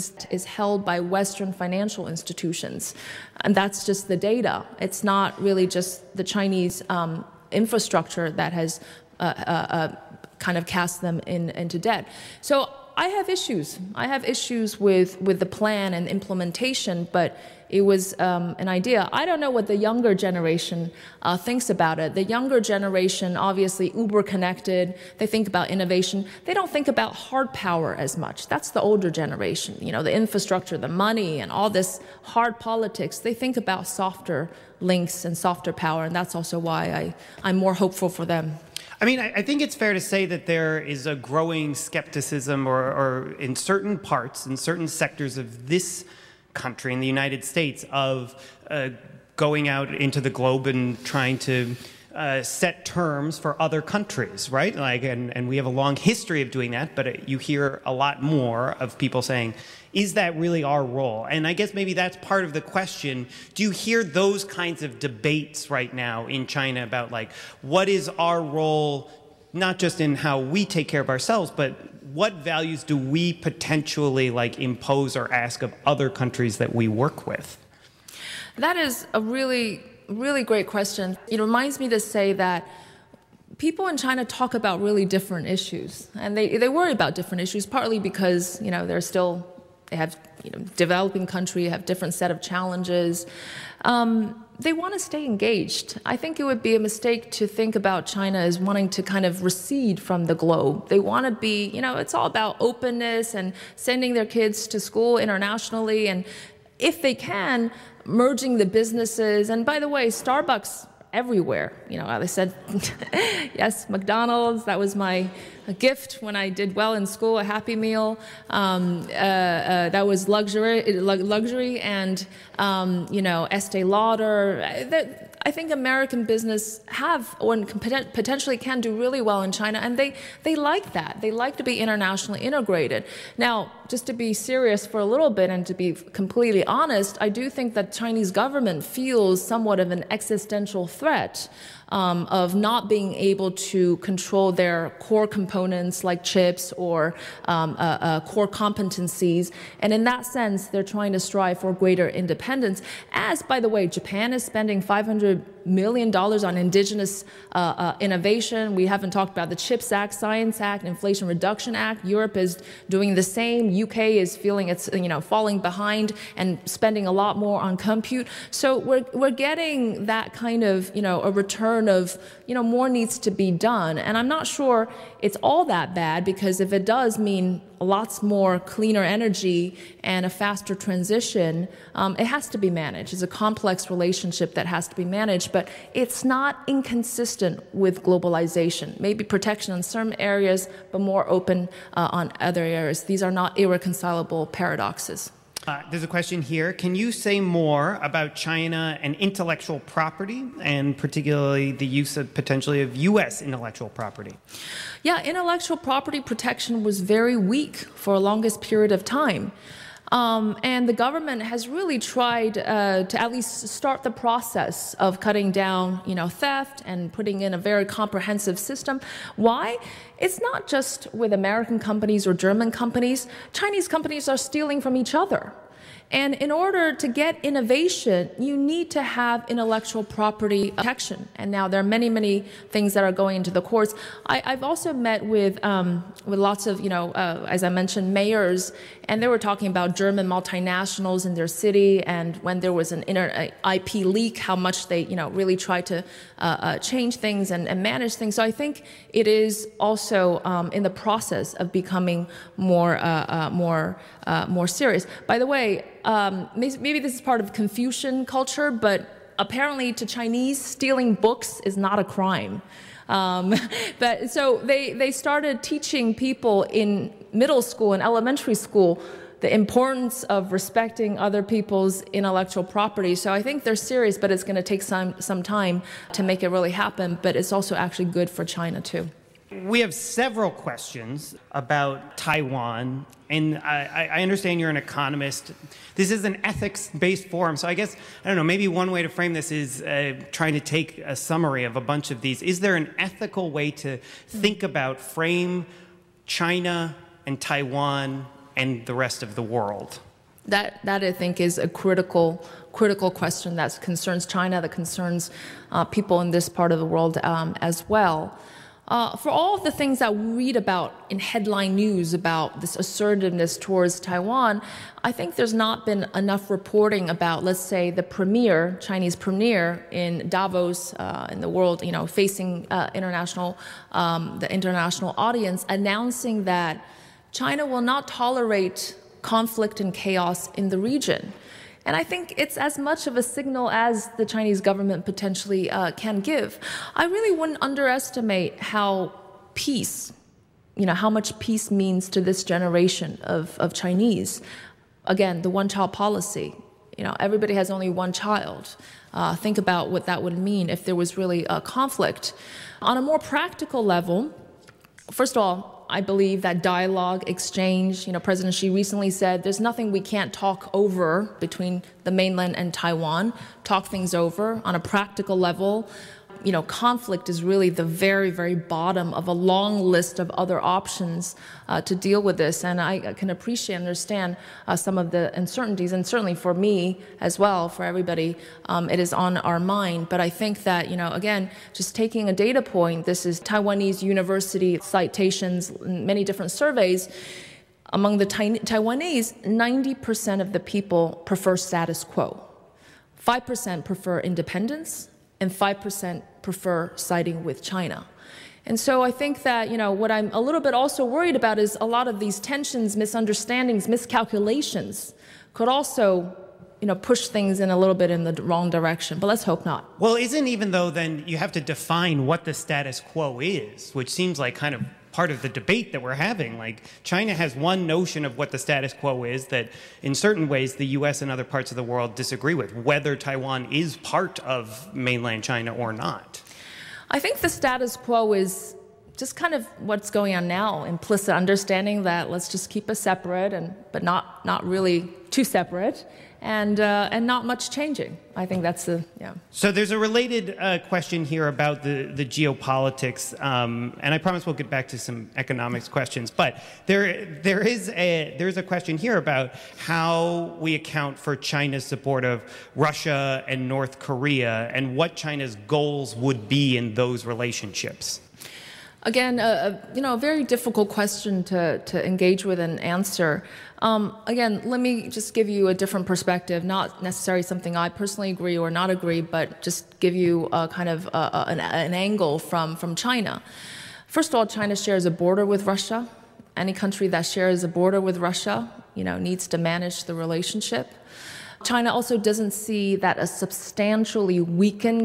is held by Western financial institutions. And that's just the data. It's not really just the Chinese infrastructure that has kind of cast them into debt. So I have issues. I have issues with the plan and implementation, but it was an idea. I don't know what the younger generation thinks about it. The younger generation, obviously uber connected, they think about innovation. They don't think about hard power as much. That's the older generation, you know, the infrastructure, the money, and all this hard politics. They think about softer links and softer power, and that's also why I'm more hopeful for them. I mean, I think it's fair to say that there is a growing skepticism or in certain parts, in certain sectors of this country, in the United States, of going out into the globe and trying to set terms for other countries, right? Like, and we have a long history of doing that, but you hear a lot more of people saying, is that really our role? And I guess maybe that's part of the question. Do you hear those kinds of debates right now in China about, like, what is our role, not just in how we take care of ourselves, but what values do we potentially, like, impose or ask of other countries that we work with? That is a really great question. It reminds me to say that people in China talk about really different issues, and they worry about different issues, partly because, you know, they have, you know, developing country, have different set of challenges. They want to stay engaged. I think it would be a mistake to think about China as wanting to kind of recede from the globe. They want to be, you know, it's all about openness and sending their kids to school internationally, and if they can, merging the businesses. And by the way, Starbucks everywhere. You know, they said, yes, McDonald's, that was my gift when I did well in school, a Happy Meal. That was luxury, and, you know, Estee Lauder. I think American business have, or potentially can do really well in China, and they like that. They like to be internationally integrated. Now, just to be serious for a little bit and to be completely honest, I do think that Chinese government feels somewhat of an existential threat of not being able to control their core components like chips or core competencies. And in that sense, they're trying to strive for greater independence. As, by the way, Japan is spending $500 million on indigenous innovation. We haven't talked about the CHIPS Act, Science Act, Inflation Reduction Act. Europe is doing the same. UK is feeling it's, you know, falling behind and spending a lot more on compute. So we're getting that kind of, you know, a return of, you know, more needs to be done. And I'm not sure it's all that bad, because if it does mean lots more cleaner energy and a faster transition, it has to be managed. It's a complex relationship that has to be managed, but it's not inconsistent with globalization. Maybe protection in some areas, but more open on other areas. These are not irreconcilable paradoxes. There's a question here. Can you say more about China and intellectual property, and particularly the use of potentially of U.S. intellectual property? Yeah, intellectual property protection was very weak for a longest period of time. And the government has really tried to at least start the process of cutting down, you know, theft and putting in a very comprehensive system. Why? It's not just with American companies or German companies. Chinese companies are stealing from each other. And in order to get innovation, you need to have intellectual property protection. And now there are many, many things that are going into the courts. I've also met with lots of, you know, as I mentioned, mayors, and they were talking about German multinationals in their city, and when there was an IP leak, how much they, you know, really try to change things and manage things. So I think it is also in the process of becoming more serious. By the way, maybe this is part of Confucian culture, but apparently to Chinese, stealing books is not a crime. But so they started teaching people in middle school and elementary school the importance of respecting other people's intellectual property. So I think they're serious, but it's going to take some time to make it really happen. But it's also actually good for China too. We have several questions about Taiwan, and I understand you're an economist. This is an ethics-based forum, so I guess, I don't know, maybe one way to frame this is trying to take a summary of a bunch of these. Is there an ethical way to think about, frame China and Taiwan and the rest of the world? That I think is a critical question that concerns China, that concerns people in this part of the world as well. For all of the things that we read about in headline news about this assertiveness towards Taiwan, I think there's not been enough reporting about, let's say, the premier, Chinese premier in Davos, in the world, facing the international audience, announcing that China will not tolerate conflict and chaos in the region. And I think it's as much of a signal as the Chinese government potentially can give. I really wouldn't underestimate how peace, how much peace means to this generation of Chinese. Again, the one-child policy. Everybody has only one child. Think about what that would mean if there was really a conflict. On a more practical level, first of all, I believe that dialogue, exchange, President Xi recently said there's nothing we can't talk over between the mainland and Taiwan, talk things over on a practical level. Conflict is really the very, very bottom of a long list of other options to deal with this. And I can appreciate and understand some of the uncertainties. And certainly for me as well, for everybody, it is on our mind. But I think that, again, just taking a data point, this is Taiwanese university citations, many different surveys. Among the Taiwanese, 90% of the people prefer status quo. 5% prefer independence, and 5% prefer siding with China. And so I think that, what I'm a little bit also worried about is a lot of these tensions, misunderstandings, miscalculations could also, push things in a little bit in the wrong direction. But let's hope not. Well, isn't even though then you have to define what the status quo is, which seems like kind of part of the debate that we're having. Like, China has one notion of what the status quo is that in certain ways the US and other parts of the world disagree with, whether Taiwan is part of mainland China or not. I think the status quo is just kind of what's going on now, implicit understanding that let's just keep us separate, but not really too separate, and not much changing. I think that's yeah. So there's a related question here about the geopolitics, and I promise we'll get back to some economics questions. But there's a question here about how we account for China's support of Russia and North Korea, and what China's goals would be in those relationships. Again, a very difficult question to engage with and answer. Again, let me just give you a different perspective, not necessarily something I personally agree or not agree, but just give you a kind of an angle from China. First of all, China shares a border with Russia. Any country that shares a border with Russia, needs to manage the relationship. China also doesn't see that a substantially weakened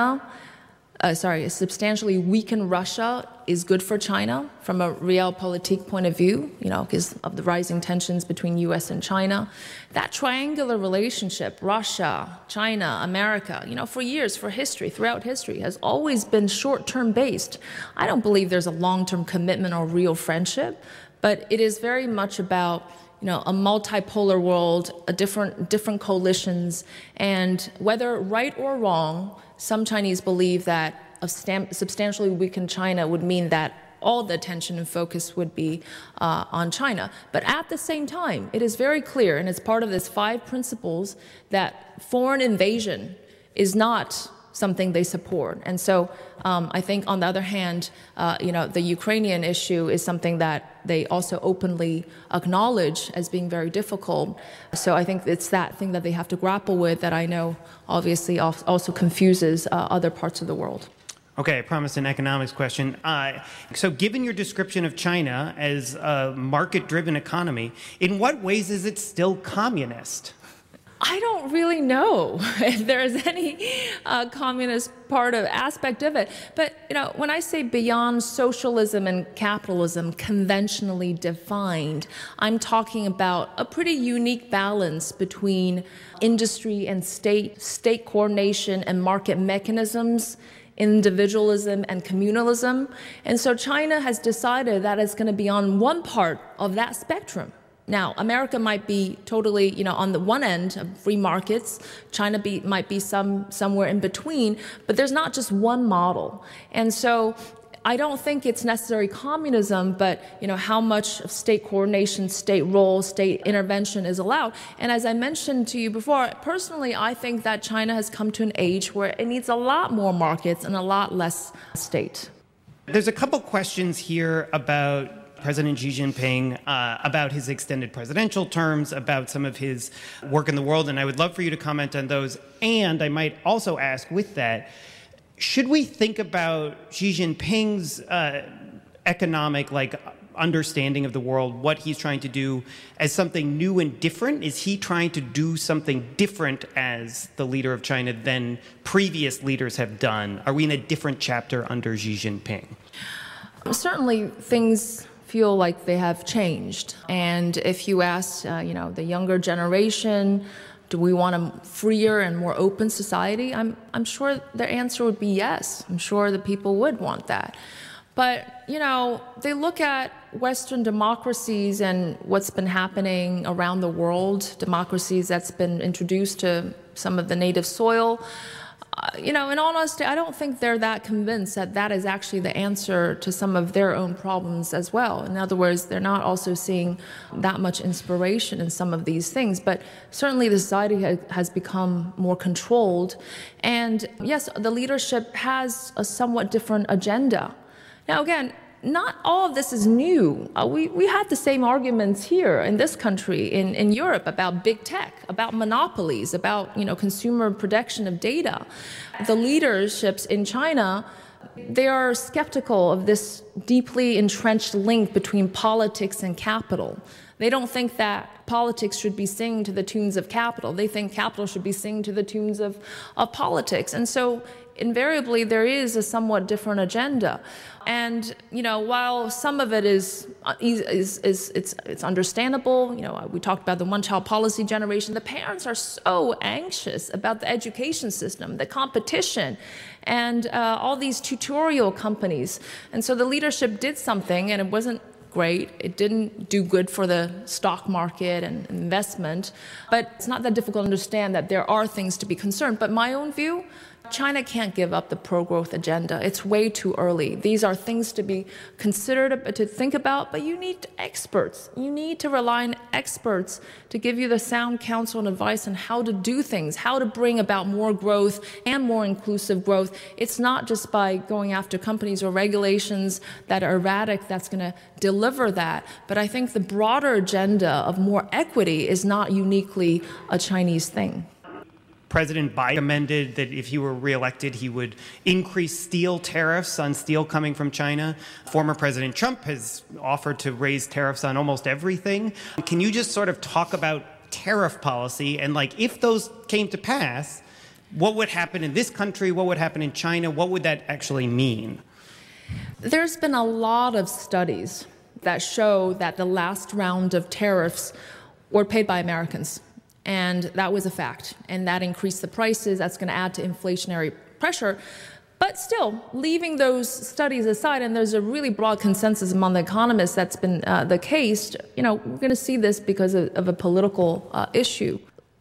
Russia is good for China from a realpolitik point of view, because of the rising tensions between U.S. and China. That triangular relationship, Russia, China, America, for years, throughout history, has always been short-term based. I don't believe there's a long-term commitment or real friendship, but it is very much about a multipolar world, different coalitions, and whether right or wrong, some Chinese believe that a substantially weakened China would mean that all the attention and focus would be on China. But at the same time, it is very clear, and it's part of this 5 principles, that foreign invasion is not something they support. And so I think, on the other hand, the Ukrainian issue is something that they also openly acknowledge as being very difficult. So I think it's that thing that they have to grapple with that I know obviously also confuses other parts of the world. Okay, I promised an economics question. So given your description of China as a market-driven economy, in what ways is it still communist? I don't really know if there is any communist aspect of it. But, when I say beyond socialism and capitalism conventionally defined, I'm talking about a pretty unique balance between industry and state coordination and market mechanisms, individualism and communalism. And so China has decided that it's going to be on one part of that spectrum. Now, America might be totally, on the one end of free markets. China might be somewhere in between, but there's not just one model. And so I don't think it's necessarily communism, but how much of state coordination, state role, state intervention is allowed. And as I mentioned to you before, personally, I think that China has come to an age where it needs a lot more markets and a lot less state. There's a couple questions here about President Xi Jinping, about his extended presidential terms, about some of his work in the world, and I would love for you to comment on those. And I might also ask with that, should we think about Xi Jinping's economic understanding of the world, what he's trying to do, as something new and different? Is he trying to do something different as the leader of China than previous leaders have done? Are we in a different chapter under Xi Jinping? Certainly, things feel like they have changed. And if you ask, the younger generation, do we want a freer and more open society? I'm sure their answer would be yes. I'm sure the people would want that. But, they look at Western democracies and what's been happening around the world, democracies that's been introduced to some of the native soil. In all honesty, I don't think they're that convinced that that is actually the answer to some of their own problems as well. In other words, they're not also seeing that much inspiration in some of these things. But certainly the society has become more controlled. And yes, the leadership has a somewhat different agenda. Now, again, not all of this is new. We had the same arguments here in this country, in Europe, about big tech, about monopolies, about consumer protection of data. The leaderships in China, they are skeptical of this deeply entrenched link between politics and capital. They don't think that politics should be singing to the tunes of capital. They think capital should be singing to the tunes of politics. And so invariably there is a somewhat different agenda. And while some of it is understandable, we talked about the one-child policy generation. The parents are so anxious about the education system, the competition, and all these tutorial companies. And so the leadership did something, and it wasn't great. It didn't do good for the stock market and investment. But it's not that difficult to understand that there are things to be concerned. But my own view, China can't give up the pro-growth agenda. It's way too early. These are things to be considered, to think about, but you need experts. You need to rely on experts to give you the sound counsel and advice on how to do things, how to bring about more growth and more inclusive growth. It's not just by going after companies or regulations that are erratic that's going to deliver that. But I think the broader agenda of more equity is not uniquely a Chinese thing. President Biden recommended that if he were reelected, he would increase steel tariffs on steel coming from China. Former President Trump has offered to raise tariffs on almost everything. Can you just sort of talk about tariff policy and, if those came to pass, what would happen in this country? What would happen in China? What would that actually mean? There's been a lot of studies that show that the last round of tariffs were paid by Americans. And that was a fact. And that increased the prices. That's going to add to inflationary pressure. But still, leaving those studies aside, and there's a really broad consensus among the economists that's been the case, we're going to see this because of a political issue.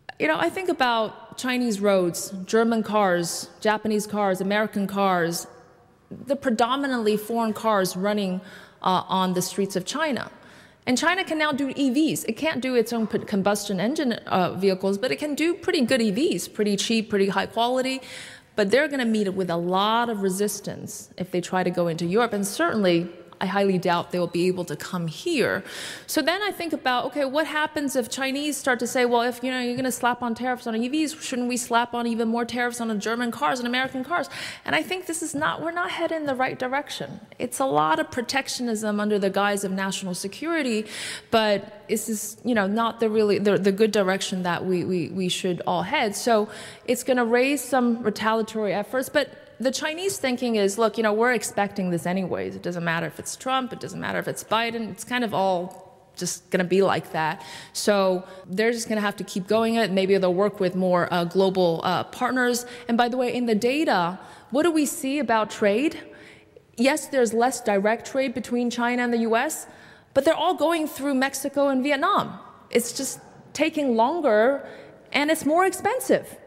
I think about Chinese roads, German cars, Japanese cars, American cars, the predominantly foreign cars running on the streets of China. And China can now do EVs. It can't do its own combustion engine vehicles, but it can do pretty good EVs, pretty cheap, pretty high quality. But they're going to meet with a lot of resistance if they try to go into Europe. And certainly, I highly doubt they will be able to come here. So then I think about, okay, what happens if Chinese start to say, well, if you're going to slap on tariffs on EVs, shouldn't we slap on even more tariffs on German cars and American cars? And I think we're not headed in the right direction. It's a lot of protectionism under the guise of national security, but this is, not the good direction that we should all head. So it's going to raise some retaliatory efforts, but the Chinese thinking is, look, we're expecting this anyways. It doesn't matter if it's Trump. It doesn't matter if it's Biden. It's kind of all just going to be like that. So they're just going to have to keep going it. Maybe they'll work with more global partners. And by the way, in the data, what do we see about trade? Yes, there's less direct trade between China and the U.S., but they're all going through Mexico and Vietnam. It's just taking longer, and it's more expensive.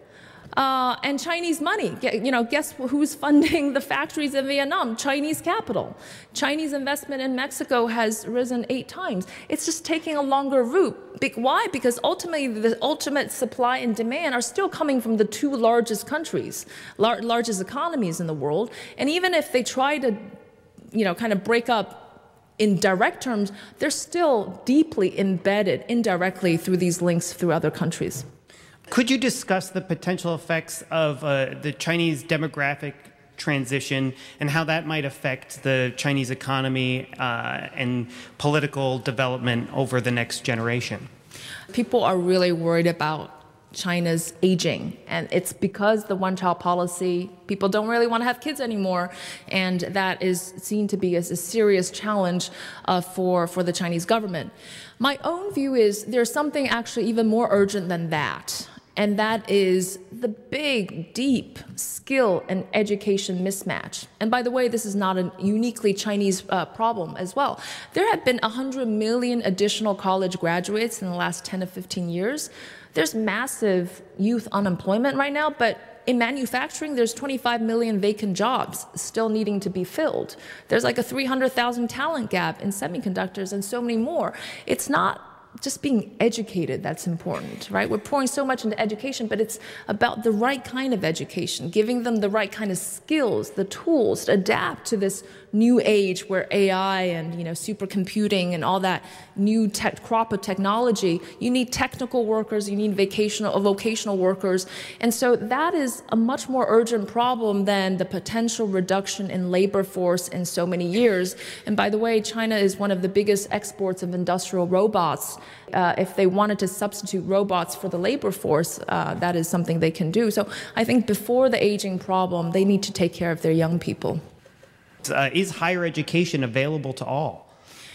And Chinese money. Guess who's funding the factories in Vietnam? Chinese capital. Chinese investment in Mexico has risen 8 times. It's just taking a longer route. Why? Because ultimately, the ultimate supply and demand are still coming from the 2 largest countries, largest economies in the world. And even if they try to, kind of break up in direct terms, they're still deeply embedded indirectly through these links through other countries. Could you discuss the potential effects of the Chinese demographic transition and how that might affect the Chinese economy and political development over the next generation? People are really worried about China's aging, and it's because the one-child policy, people don't really want to have kids anymore, and that is seen to be as a serious challenge for the Chinese government. My own view is there's something actually even more urgent than that. And that is the big, deep skill and education mismatch. And by the way, this is not a uniquely Chinese problem as well. There have been 100 million additional college graduates in the last 10 to 15 years. There's massive youth unemployment right now, but in manufacturing, there's 25 million vacant jobs still needing to be filled. There's like a 300,000 talent gap in semiconductors and so many more. It's not just being educated that's important, right? We're pouring so much into education, but it's about the right kind of education, giving them the right kind of skills, the tools to adapt to this new age where AI and supercomputing and all that new crop of technology. You need technical workers, you need vocational workers, and so that is a much more urgent problem than the potential reduction in labor force in so many years. And by the way, China is one of the biggest exports of industrial robots. If they wanted to substitute robots for the labor force, that is something they can do. So I think before the aging problem, they need to take care of their young people. Is higher education available to all?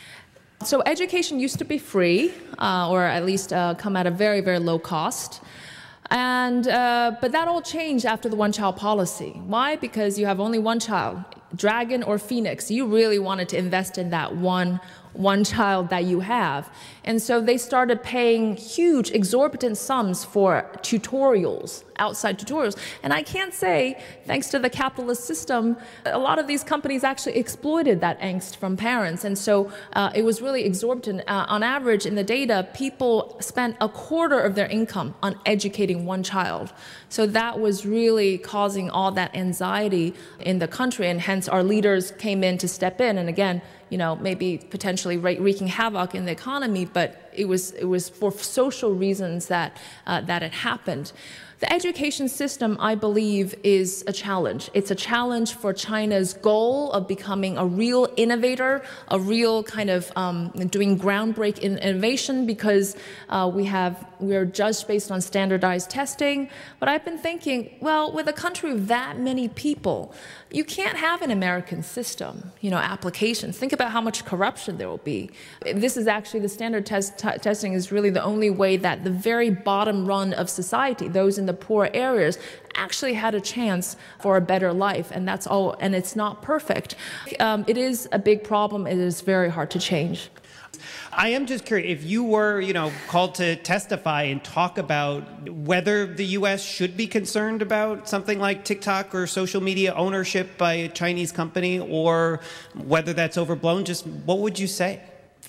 So education used to be free, or at least come at a very, very low cost. And but that all changed after the one-child policy. Why? Because you have only one child, dragon or phoenix. You really wanted to invest in that one child that you have. And so they started paying huge, exorbitant sums for tutorials, outside tutorials. And I can't say, thanks to the capitalist system, a lot of these companies actually exploited that angst from parents. And so it was really exorbitant. On average, in the data, people spent a quarter of their income on educating one child. So that was really causing all that anxiety in the country. And hence our leaders came in to step in. And again, maybe potentially wreaking havoc in the economy, but it was for social reasons that it happened. The education system, I believe, is a challenge. It's a challenge for China's goal of becoming a real innovator, a real kind of doing groundbreaking innovation, because we are judged based on standardized testing. But I've been thinking, well, with a country of that many people, you can't have an American system, applications. Think about how much corruption there will be. This is actually the standard testing is really the only way that the very bottom run of society, those in the poor areas, actually had a chance for a better life, and that's all. And it's not perfect. It is a big problem. It is very hard to change. I am just curious, if you were, called to testify and talk about whether the U.S. should be concerned about something like TikTok or social media ownership by a Chinese company, or whether that's overblown, just what would you say?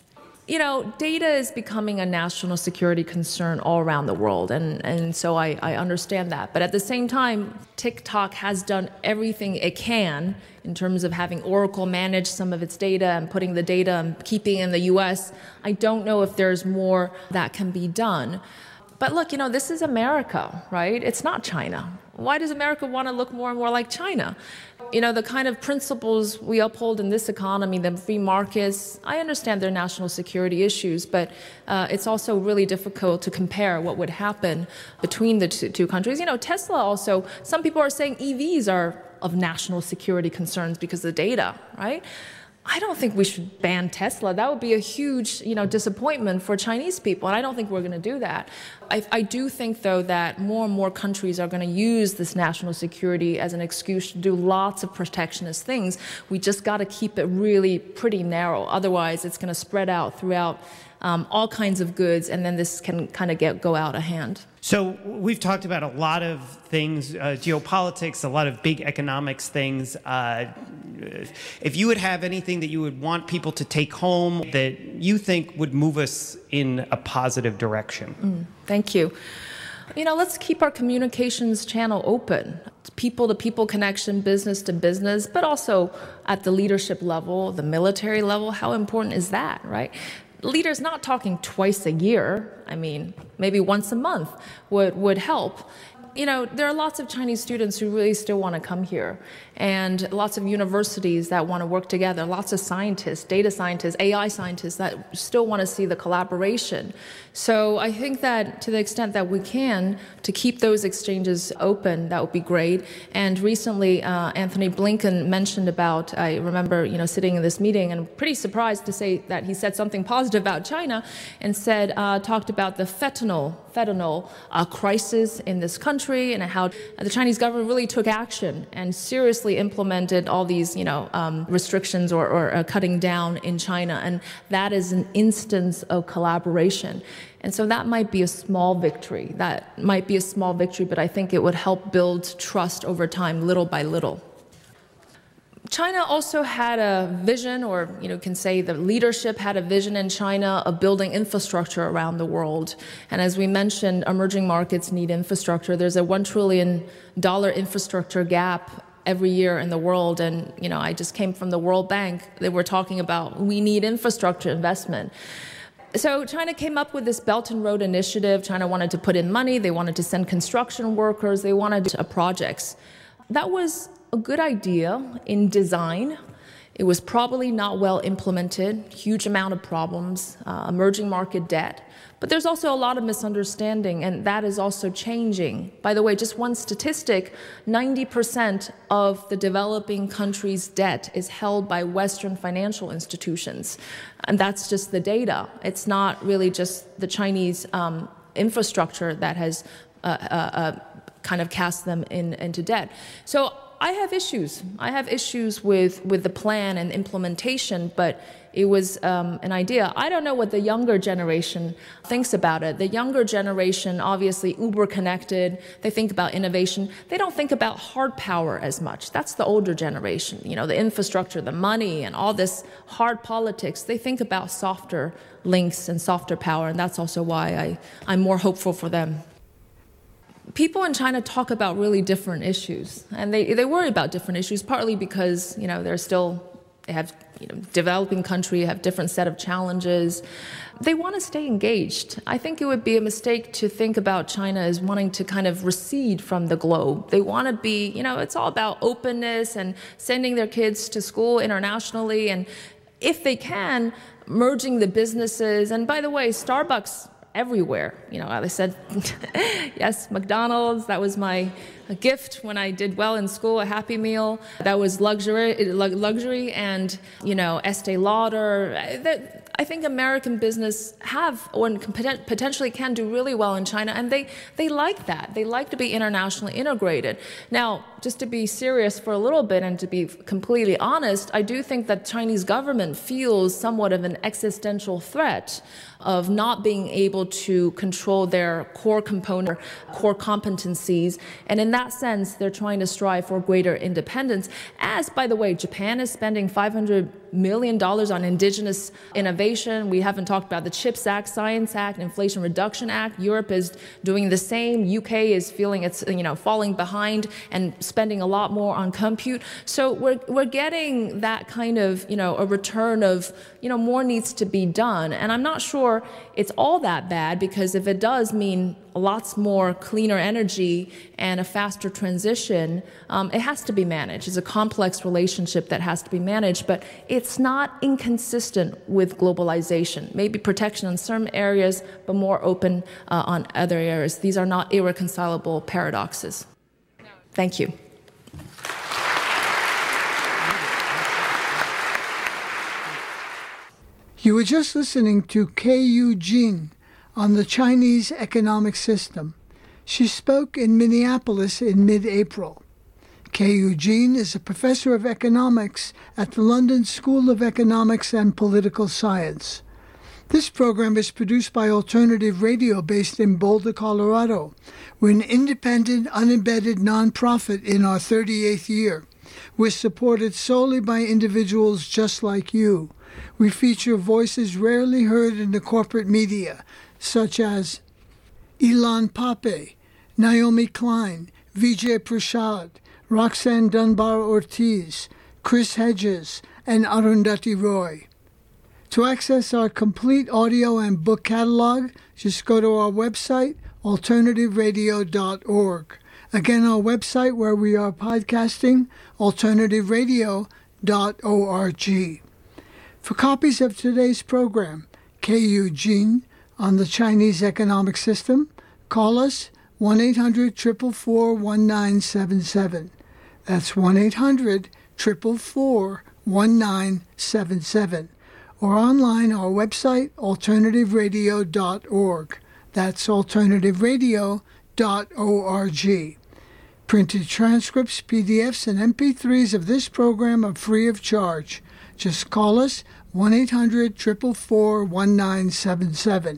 Data is becoming a national security concern all around the world, and so I understand that. But at the same time, TikTok has done everything it can in terms of having Oracle manage some of its data and putting the data and keeping it in the U.S. I don't know if there's more that can be done. But look, this is America, right? It's not China. Why does America want to look more and more like China? The kind of principles we uphold in this economy, the free markets, I understand they're national security issues, but it's also really difficult to compare what would happen between the two countries. Tesla also, some people are saying EVs are of national security concerns because of the data, right? I don't think we should ban Tesla. That would be a huge, disappointment for Chinese people, and I don't think we're going to do that. I do think, though, that more and more countries are going to use this national security as an excuse to do lots of protectionist things. We just got to keep it really pretty narrow. Otherwise, it's going to spread out throughout all kinds of goods, and then this can kind of go out of hand. So we've talked about a lot of things, geopolitics, a lot of big economics things. If you would have anything that you would want people to take home that you think would move us in a positive direction. Thank you. Let's keep our communications channel open. People-to-people connection, business-to-business, but also at the leadership level, the military level. How important is that, right? Leaders not talking twice a year, maybe once a month would help. There are lots of Chinese students who really still want to come here, and lots of universities that want to work together, lots of scientists, data scientists, AI scientists that still want to see the collaboration. So I think that to the extent that we can, to keep those exchanges open, that would be great. And recently, Anthony Blinken mentioned about, I remember, sitting in this meeting and pretty surprised to say that he said something positive about China and talked about the fentanyl crisis in this country and how the Chinese government really took action and seriously implemented all these, restrictions or cutting down in China. And that is an instance of collaboration. And so that might be a small victory. But I think it would help build trust over time, little by little. China also had a vision, or can say the leadership had a vision in China of building infrastructure around the world. And as we mentioned, emerging markets need infrastructure. There's a $1 trillion infrastructure gap every year in the world. And, I just came from the World Bank. They were talking about we need infrastructure investment. So China came up with this Belt and Road Initiative. China wanted to put in money. They wanted to send construction workers. They wanted projects. That was a good idea in design. It was probably not well implemented, huge amount of problems, emerging market debt. But there's also a lot of misunderstanding, and that is also changing. By the way, just one statistic, 90% of the developing countries' debt is held by Western financial institutions. And that's just the data. It's not really just the Chinese infrastructure that has kind of cast them into debt. So I have issues. I have issues with the plan and implementation, but it was an idea. I don't know what the younger generation thinks about it. The younger generation, obviously uber connected, they think about innovation. They don't think about hard power as much. That's the older generation, the infrastructure, the money, and all this hard politics. They think about softer links and softer power, and that's also why I'm more hopeful for them. People in China talk about really different issues, and they worry about different issues, partly because, they have, developing country, have different set of challenges. They want to stay engaged. I think it would be a mistake to think about China as wanting to kind of recede from the globe. They want to be, it's all about openness and sending their kids to school internationally, and if they can, merging the businesses. And by the way, Starbucks everywhere. I said, yes, McDonald's, that was my gift when I did well in school, a Happy Meal. That was luxury and, Estee Lauder. I think American business have or potentially can do really well in China, and they like that. They like to be internationally integrated. Now, just to be serious for a little bit and to be completely honest, I do think that Chinese government feels somewhat of an existential threat of not being able to control their core competencies. And in that sense, they're trying to strive for greater independence. As, by the way, Japan is spending $500 million on indigenous innovation. We haven't talked about the CHIPS Act, Science Act, Inflation Reduction Act. Europe is doing the same. UK is feeling it's falling behind and spending a lot more on compute. So we're getting that kind of a return of more needs to be done. And I'm not sure it's all that bad, because if it does mean lots more cleaner energy and a faster transition, it has to be managed. It's a complex relationship that has to be managed, but it's not inconsistent with globalization. Maybe protection in certain areas, but more open on other areas. These are not irreconcilable paradoxes. Thank you. You were just listening to Ku Jin on the Chinese economic system. She spoke in Minneapolis in mid-April. Ku Jin is a professor of economics at the London School of Economics and Political Science. This program is produced by Alternative Radio based in Boulder, Colorado. We're an independent, unembedded nonprofit in our 38th year. We're supported solely by individuals just like you. We feature voices rarely heard in the corporate media, such as Ilan Pape, Naomi Klein, Vijay Prashad, Roxanne Dunbar-Ortiz, Chris Hedges, and Arundhati Roy. To access our complete audio and book catalog, just go to our website, alternativeradio.org. Again, our website where we are podcasting, alternativeradio.org. For copies of today's program, KU Jin, on the Chinese economic system, call us 1-800-444-1977. That's 1-800-444-1977. Or online, our website, alternativeradio.org. That's alternativeradio.org. Printed transcripts, PDFs, and MP3s of this program are free of charge. Just call us 1-800-444-1977.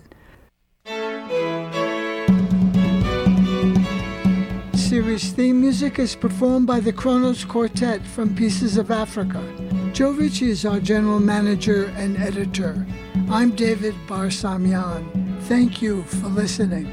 Series theme music is performed by the Kronos Quartet from Pieces of Africa. Joe Ritchie is our general manager and editor. I'm David Barsamian. Thank you for listening.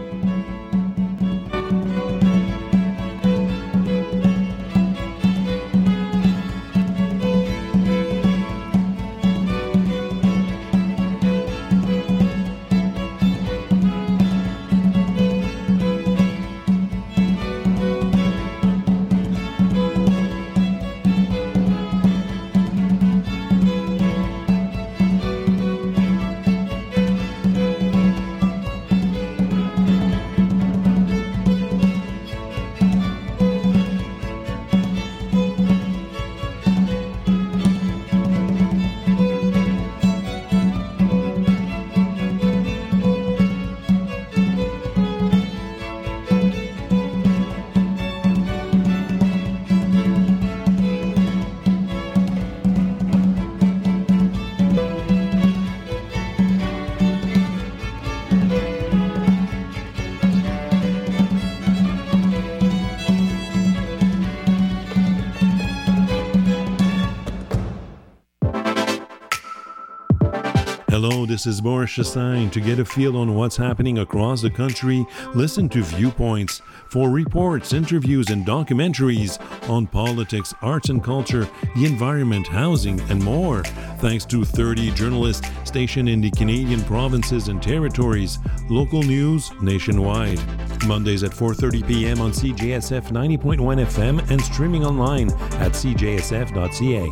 Hello, this is Boris Chassagne. To get a feel on what's happening across the country, listen to Viewpoints for reports, interviews, and documentaries on politics, arts and culture, the environment, housing, and more. Thanks to 30 journalists stationed in the Canadian provinces and territories. Local news nationwide. Mondays at 4:30 p.m. on CJSF 90.1 FM and streaming online at cjsf.ca.